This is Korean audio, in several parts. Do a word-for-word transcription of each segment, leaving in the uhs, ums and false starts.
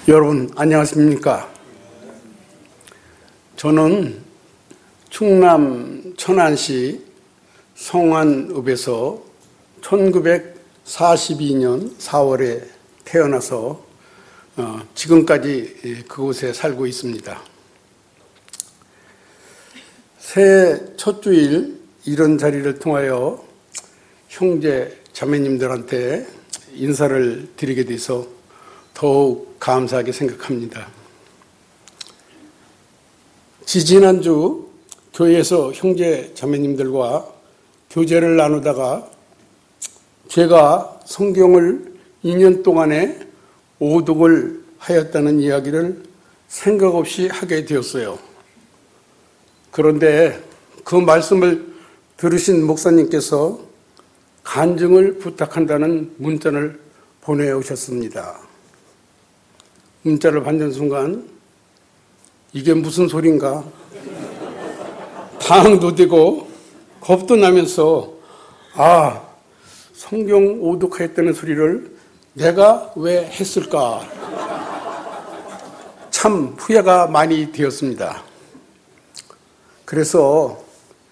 여러분 안녕하십니까? 저는 충남 천안시 성안읍에서 천구백사십이 년 사월에 태어나서 지금까지 그곳에 살고 있습니다. 새해 첫 주일 이런 자리를 통하여 형제 자매님들한테 인사를 드리게 돼서 더욱 감사하게 생각합니다. 지지난주 교회에서 형제 자매님들과 교제를 나누다가 제가 성경을 이 년 동안에 오독을 하였다는 이야기를 생각 없이 하게 되었어요. 그런데 그 말씀을 들으신 목사님께서 간증을 부탁한다는 문자를 보내오셨습니다. 문자를 받는 순간 이게 무슨 소린가? 당황도 되고 겁도 나면서 아, 성경 오독하였다는 소리를 내가 왜 했을까? 참 후회가 많이 되었습니다. 그래서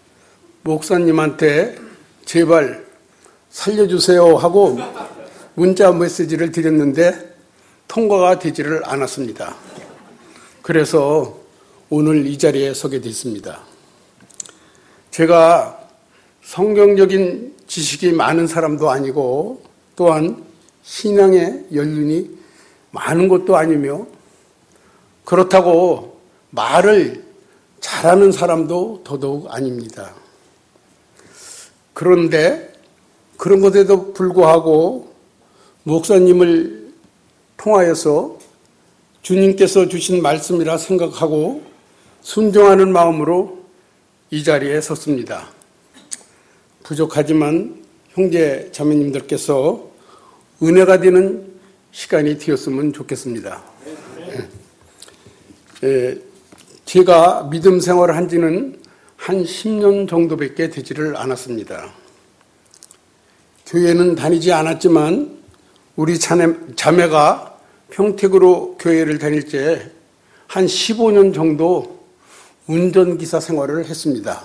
목사님한테 제발 살려주세요 하고 문자 메시지를 드렸는데 통과가 되지를 않았습니다. 그래서 오늘 이 자리에 서게 됐습니다. 제가 성경적인 지식이 많은 사람도 아니고 또한 신앙의 연륜이 많은 것도 아니며 그렇다고 말을 잘하는 사람도 더더욱 아닙니다. 그런데 그런 것에도 불구하고 목사님을 통하여서 주님께서 주신 말씀이라 생각하고 순종하는 마음으로 이 자리에 섰습니다. 부족하지만 형제 자매님들께서 은혜가 되는 시간이 되었으면 좋겠습니다. 제가 믿음 생활을 한 지는 한 십 년 정도밖에 되지를 않았습니다. 교회는 다니지 않았지만 우리 자매, 자매가 평택으로 교회를 다닐 때 한 십오 년 정도 운전기사 생활을 했습니다.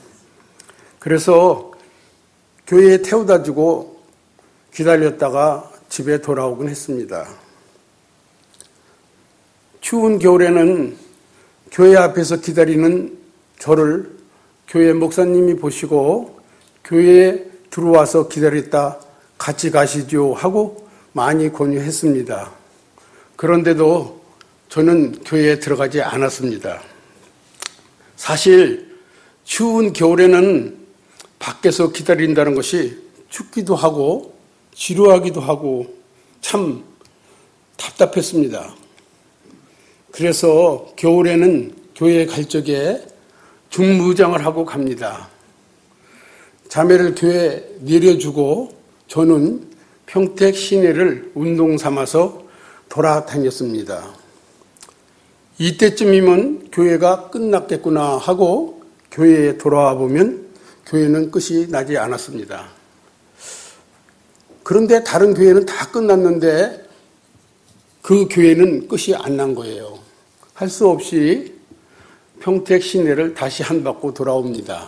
그래서 교회에 태워다 주고 기다렸다가 집에 돌아오곤 했습니다. 추운 겨울에는 교회 앞에서 기다리는 저를 교회 목사님이 보시고 교회에 들어와서 기다렸다 같이 가시죠 하고 많이 권유했습니다. 그런데도 저는 교회에 들어가지 않았습니다. 사실 추운 겨울에는 밖에서 기다린다는 것이 춥기도 하고 지루하기도 하고 참 답답했습니다. 그래서 겨울에는 교회에 갈 적에 중무장을 하고 갑니다. 자매를 교회에 내려주고 저는 평택 시내를 운동 삼아서 돌아다녔습니다. 이때쯤이면 교회가 끝났겠구나 하고 교회에 돌아와 보면 교회는 끝이 나지 않았습니다. 그런데 다른 교회는 다 끝났는데 그 교회는 끝이 안 난 거예요. 할 수 없이 평택 시내를 다시 한 바퀴 돌아옵니다.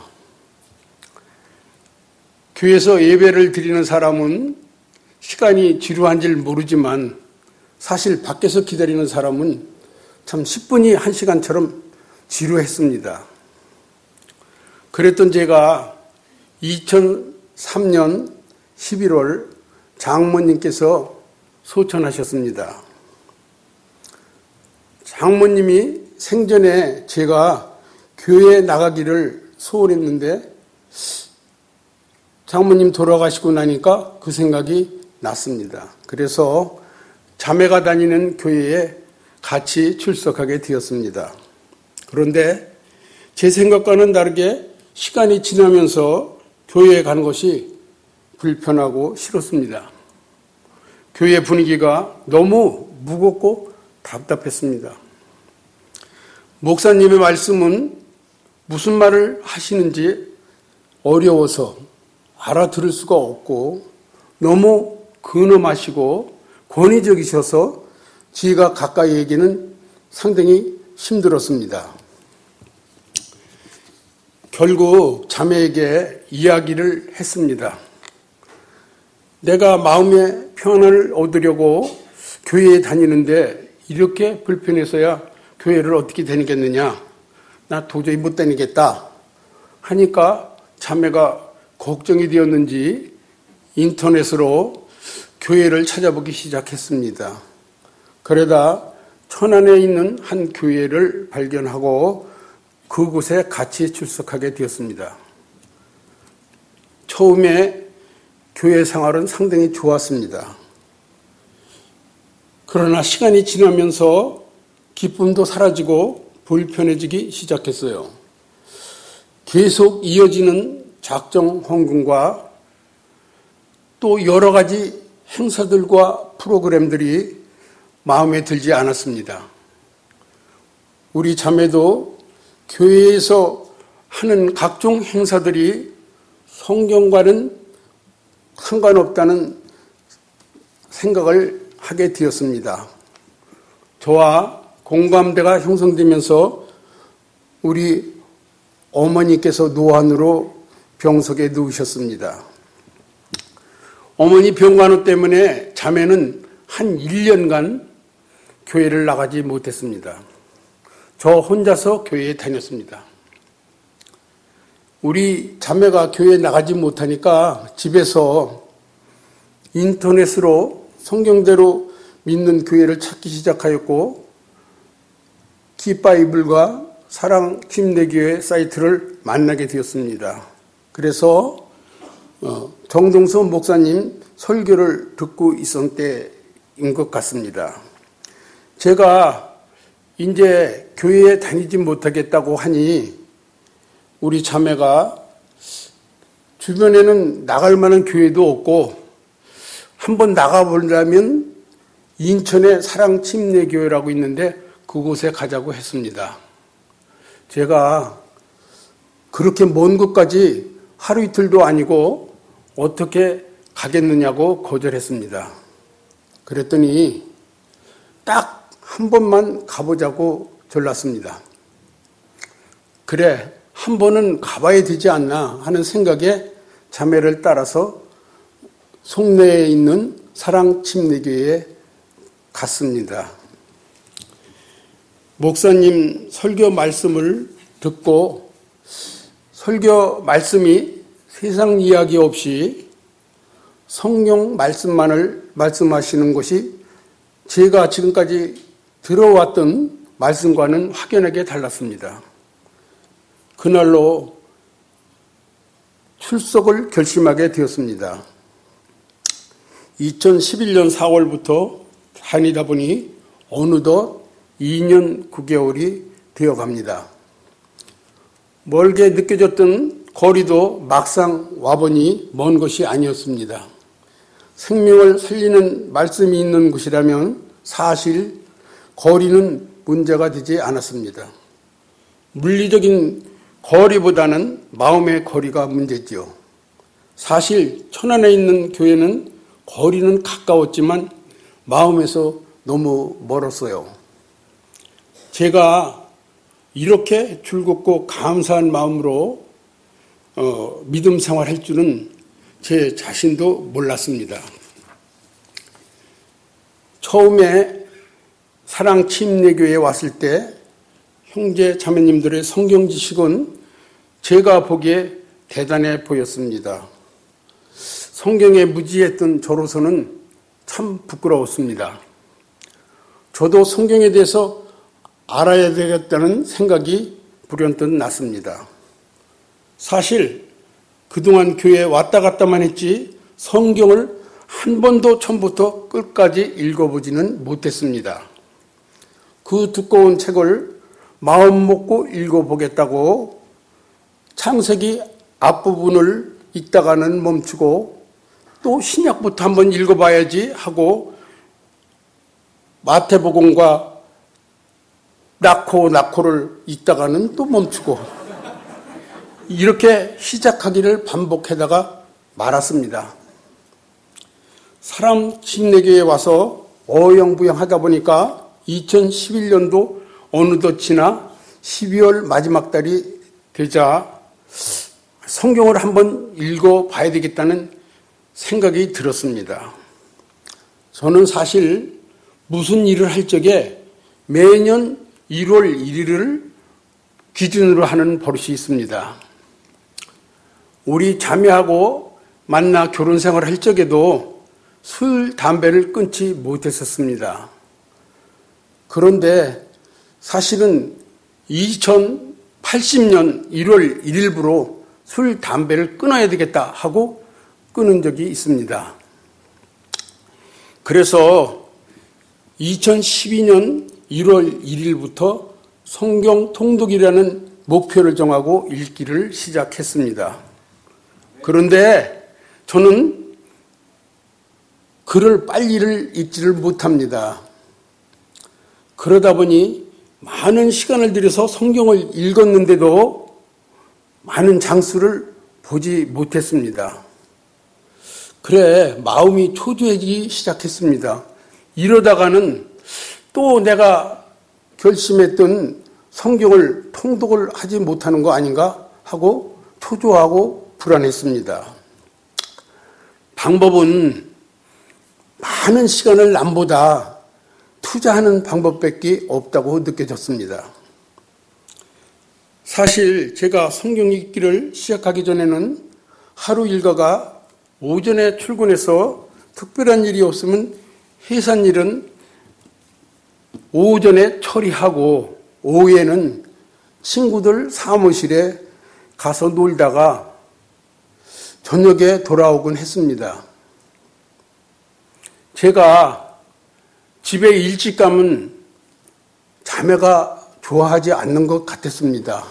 교회에서 예배를 드리는 사람은 시간이 지루한 줄 모르지만 사실 밖에서 기다리는 사람은 참 십 분이 한 시간처럼 지루했습니다. 그랬던 제가 이천삼 년 십일월 장모님께서 소천하셨습니다. 장모님이 생전에 제가 교회에 나가기를 소원했는데 장모님 돌아가시고 나니까 그 생각이 났습니다. 그래서 자매가 다니는 교회에 같이 출석하게 되었습니다. 그런데 제 생각과는 다르게 시간이 지나면서 교회에 가는 것이 불편하고 싫었습니다. 교회 분위기가 너무 무겁고 답답했습니다. 목사님의 말씀은 무슨 말을 하시는지 어려워서 알아들을 수가 없고 너무 근엄하시고 권위적이셔서 지혜가 가까이 하기는 상당히 힘들었습니다. 결국 자매에게 이야기를 했습니다. 내가 마음의 평안을 얻으려고 교회에 다니는데 이렇게 불편해서야 교회를 어떻게 다니겠느냐. 나 도저히 못 다니겠다 하니까 자매가 걱정이 되었는지 인터넷으로 교회를 찾아보기 시작했습니다. 그러다 천안에 있는 한 교회를 발견하고 그곳에 같이 출석하게 되었습니다. 처음에 교회 생활은 상당히 좋았습니다. 그러나 시간이 지나면서 기쁨도 사라지고 불편해지기 시작했어요. 계속 이어지는 작정 헌금과 또 여러 가지 행사들과 프로그램들이 마음에 들지 않았습니다. 우리 자매도 교회에서 하는 각종 행사들이 성경과는 상관없다는 생각을 하게 되었습니다. 저와 공감대가 형성되면서 우리 어머니께서 노안으로 병석에 누우셨습니다. 어머니 병간호 때문에 자매는 한 일 년간 교회를 나가지 못했습니다. 저 혼자서 교회에 다녔습니다. 우리 자매가 교회에 나가지 못하니까 집에서 인터넷으로 성경대로 믿는 교회를 찾기 시작하였고 기바이블과 사랑 침례교회 사이트를 만나게 되었습니다. 그래서 정동서 목사님 설교를 듣고 있었을 때인 것 같습니다. 제가 이제 교회에 다니지 못하겠다고 하니 우리 자매가 주변에는 나갈 만한 교회도 없고 한번 나가보려면 인천에 사랑침례교회라고 있는데 그곳에 가자고 했습니다. 제가 그렇게 먼 곳까지 하루 이틀도 아니고 어떻게 가겠느냐고 거절했습니다. 그랬더니 딱 한 번만 가보자고 졸랐습니다. 그래, 한 번은 가봐야 되지 않나 하는 생각에 자매를 따라서 송내에 있는 사랑침례교회에 갔습니다. 목사님 설교 말씀을 듣고 설교 말씀이 세상 이야기 없이 성경 말씀만을 말씀하시는 것이 제가 지금까지 들어왔던 말씀과는 확연하게 달랐습니다. 그날로 출석을 결심하게 되었습니다. 이천십일 년 사월부터 다니다 보니 어느덧 이 년 구 개월이 되어갑니다. 멀게 느껴졌던 거리도 막상 와보니 먼 것이 아니었습니다. 생명을 살리는 말씀이 있는 곳이라면 사실 거리는 문제가 되지 않았습니다. 물리적인 거리보다는 마음의 거리가 문제지요. 사실 천안에 있는 교회는 거리는 가까웠지만 마음에서 너무 멀었어요. 제가 이렇게 즐겁고 감사한 마음으로 어, 믿음 생활할 줄은 제 자신도 몰랐습니다. 처음에 사랑침례교회에 왔을 때 형제 자매님들의 성경 지식은 제가 보기에 대단해 보였습니다. 성경에 무지했던 저로서는 참 부끄러웠습니다. 저도 성경에 대해서 알아야 되겠다는 생각이 불현듯 났습니다. 사실 그동안 교회에 왔다 갔다만 했지 성경을 한 번도 처음부터 끝까지 읽어보지는 못했습니다. 그 두꺼운 책을 마음 먹고 읽어보겠다고 창세기 앞부분을 읽다가는 멈추고 또 신약부터 한번 읽어봐야지 하고 마태복음과 낳고 낳고를 읽다가는 또 멈추고 이렇게 시작하기를 반복하다가 말았습니다. 사랑침례교회에 와서 어영부영 하다 보니까 이천십일 년도 어느덧 지나 십이월 마지막 달이 되자 성경을 한번 읽어봐야 되겠다는 생각이 들었습니다. 저는 사실 무슨 일을 할 적에 매년 일월 일일을 기준으로 하는 버릇이 있습니다. 우리 자매하고 만나 결혼 생활을 할 적에도 술, 담배를 끊지 못했었습니다. 그런데 사실은 이천팔십 년 일월 일일부로 술, 담배를 끊어야 되겠다 하고 끊은 적이 있습니다. 그래서 이천십이 년 일월 일일부터 성경 통독이라는 목표를 정하고 읽기를 시작했습니다. 그런데 저는 글을 빨리를 읽지를 못합니다. 그러다 보니 많은 시간을 들여서 성경을 읽었는데도 많은 장수를 보지 못했습니다. 그래 마음이 초조해지기 시작했습니다. 이러다가는 또 내가 결심했던 성경을 통독을 하지 못하는 거 아닌가 하고 초조하고 불안했습니다. 방법은 많은 시간을 남보다 투자하는 방법밖에 없다고 느껴졌습니다. 사실 제가 성경 읽기를 시작하기 전에는 하루 일과가 오전에 출근해서 특별한 일이 없으면 해산 일은 오전에 처리하고 오후에는 친구들 사무실에 가서 놀다가 저녁에 돌아오곤 했습니다. 제가 집에 일찍 가면 자매가 좋아하지 않는 것 같았습니다.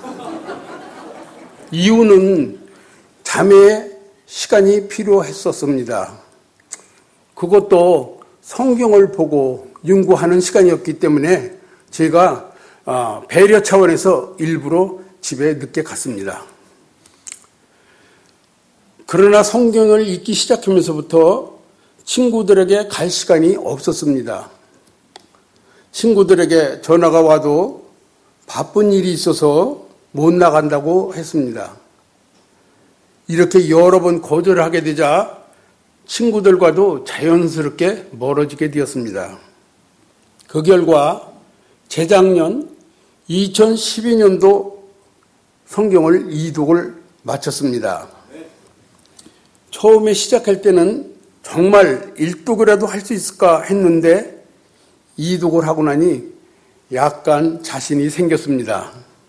이유는 자매의 시간이 필요했었습니다. 그것도 성경을 보고 연구하는 시간이었기 때문에 제가 배려 차원에서 일부러 집에 늦게 갔습니다. 그러나 성경을 읽기 시작하면서부터 친구들에게 갈 시간이 없었습니다. 친구들에게 전화가 와도 바쁜 일이 있어서 못 나간다고 했습니다. 이렇게 여러 번 거절을 하게 되자 친구들과도 자연스럽게 멀어지게 되었습니다. 그 결과 재작년 이천십이 년도 성경을 이독을 마쳤습니다. 처음에 시작할 때는 정말 일독이라도 할 수 있을까 했는데 이독을 하고 나니 약간 자신이 생겼습니다.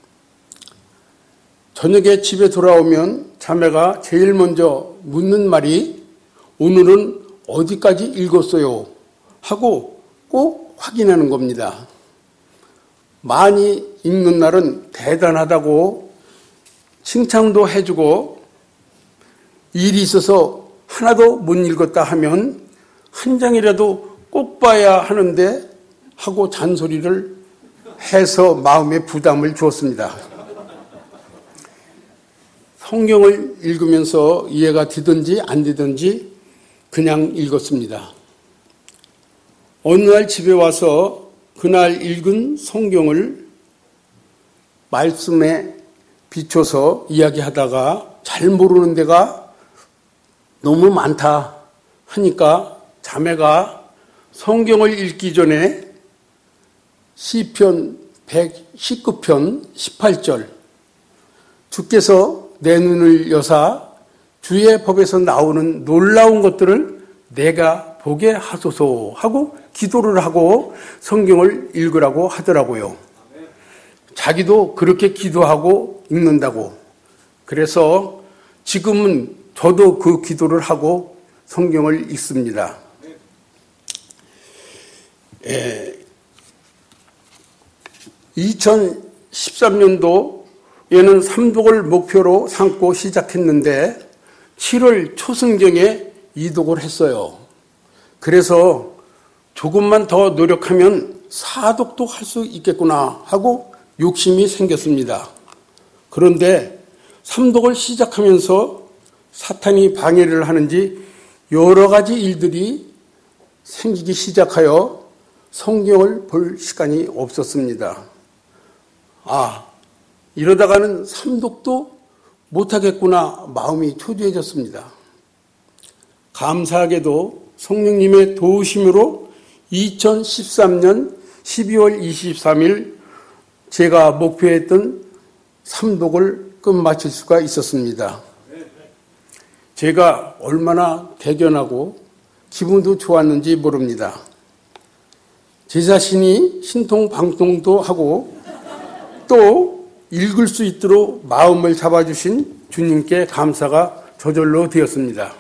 저녁에 집에 돌아오면 자매가 제일 먼저 묻는 말이 오늘은 어디까지 읽었어요? 하고 꼭 확인하는 겁니다. 많이 읽는 날은 대단하다고 칭찬도 해주고 일이 있어서 하나도 못 읽었다 하면 한 장이라도 꼭 봐야 하는데 하고 잔소리를 해서 마음에 부담을 주었습니다. 성경을 읽으면서 이해가 되든지 안 되든지 그냥 읽었습니다. 어느 날 집에 와서 그날 읽은 성경을 말씀에 비춰서 이야기하다가 잘 모르는 데가 너무 많다 하니까 자매가 성경을 읽기 전에 시편 백십구 편 십팔 절 주께서 내 눈을 여사 주의 법에서 나오는 놀라운 것들을 내가 보게 하소서 하고 기도를 하고 성경을 읽으라고 하더라고요. 자기도 그렇게 기도하고 읽는다고. 그래서 지금은 저도 그 기도를 하고 성경을 읽습니다. 예, 이천십삼 년도에는 삼독을 목표로 삼고 시작했는데 칠월 초승경에 이독을 했어요. 그래서 조금만 더 노력하면 사독도 할 수 있겠구나 하고 욕심이 생겼습니다. 그런데 삼독을 시작하면서 사탄이 방해를 하는지 여러 가지 일들이 생기기 시작하여 성경을 볼 시간이 없었습니다. 아, 이러다가는 삼독도 못하겠구나 마음이 초조해졌습니다. 감사하게도 성령님의 도우심으로 이천십삼 년 십이월 이십삼일 제가 목표했던 삼독을 끝마칠 수가 있었습니다. 제가 얼마나 대견하고 기분도 좋았는지 모릅니다. 제 자신이 신통방통도 하고 또 읽을 수 있도록 마음을 잡아주신 주님께 감사가 저절로 되었습니다.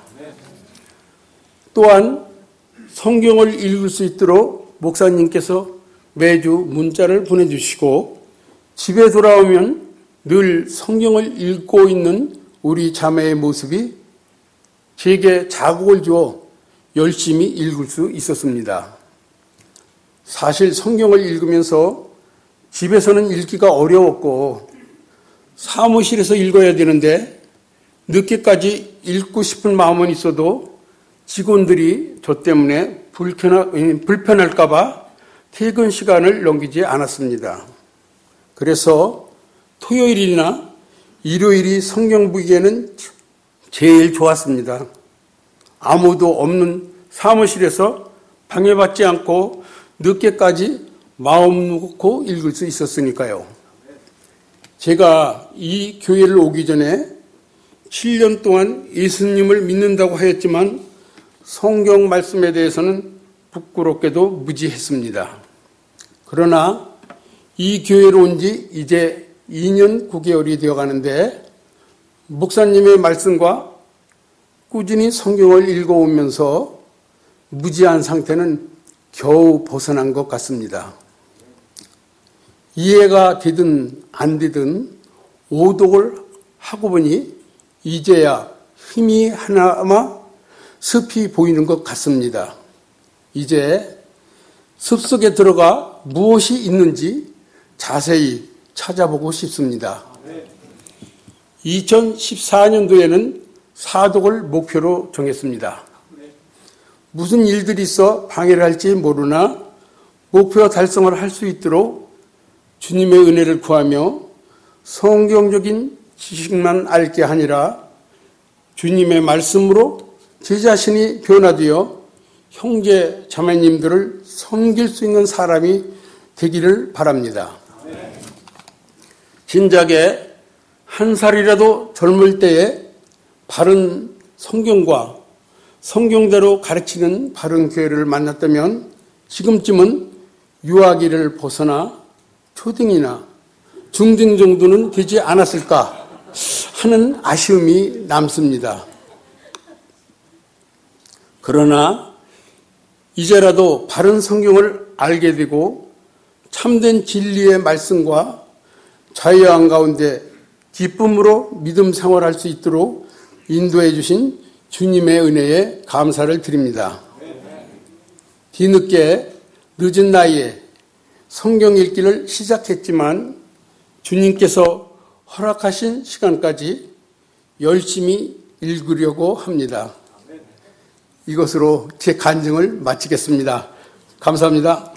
또한 성경을 읽을 수 있도록 목사님께서 매주 문자를 보내주시고 집에 돌아오면 늘 성경을 읽고 있는 우리 자매의 모습이 제게 자극을 주어 열심히 읽을 수 있었습니다. 사실 성경을 읽으면서 집에서는 읽기가 어려웠고 사무실에서 읽어야 되는데 늦게까지 읽고 싶은 마음은 있어도 직원들이 저 때문에 불편할까 봐 퇴근 시간을 넘기지 않았습니다. 그래서 토요일이나 일요일이 성경 보기에는 제일 좋았습니다. 아무도 없는 사무실에서 방해받지 않고 늦게까지 마음 놓고 읽을 수 있었으니까요. 제가 이 교회를 오기 전에 칠 년 동안 예수님을 믿는다고 하였지만 성경 말씀에 대해서는 부끄럽게도 무지했습니다. 그러나 이 교회로 온 지 이제 이 년 구 개월이 되어가는데 목사님의 말씀과 꾸준히 성경을 읽어오면서 무지한 상태는 겨우 벗어난 것 같습니다. 이해가 되든 안 되든 오독을 하고 보니 이제야 힘이 하나마 습히 보이는 것 같습니다. 이제 습속에 들어가 무엇이 있는지 자세히 찾아보고 싶습니다. 이천십사 년도에는 사독을 목표로 정했습니다. 무슨 일들이 있어 방해를 할지 모르나 목표 달성을 할 수 있도록 주님의 은혜를 구하며 성경적인 지식만 알게 하니라 주님의 말씀으로 제 자신이 변화되어 형제 자매님들을 섬길 수 있는 사람이 되기를 바랍니다. 진작에 한 살이라도 젊을 때에 바른 성경과 성경대로 가르치는 바른 교회를 만났다면 지금쯤은 유아기를 벗어나 초등이나 중등 정도는 되지 않았을까 하는 아쉬움이 남습니다. 그러나 이제라도 바른 성경을 알게 되고 참된 진리의 말씀과 자유한 가운데 기쁨으로 믿음 생활할 수 있도록 인도해 주신 주님의 은혜에 감사를 드립니다. 뒤늦게 늦은 나이에 성경 읽기를 시작했지만 주님께서 허락하신 시간까지 열심히 읽으려고 합니다. 이것으로 제 간증을 마치겠습니다. 감사합니다.